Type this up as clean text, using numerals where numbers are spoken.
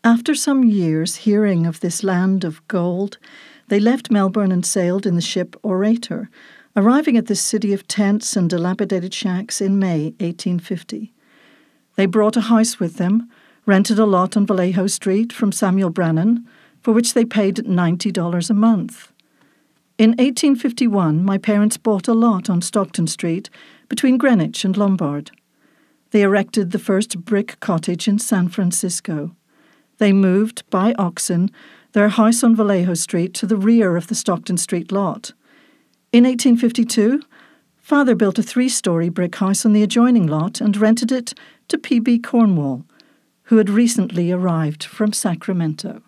After some years hearing of this land of gold, they left Melbourne and sailed in the ship Orator, arriving at this city of tents and dilapidated shacks in May 1850. They brought a house with them, rented a lot on Vallejo Street from Samuel Brennan, for which they paid $90 a month. In 1851, my parents bought a lot on Stockton Street between Greenwich and Lombard. They erected the first brick cottage in San Francisco. They moved, by oxen, their house on Vallejo Street to the rear of the Stockton Street lot. In 1852, Father built a 3-story brick house on the adjoining lot and rented it to P.B. Cornwall, who had recently arrived from Sacramento.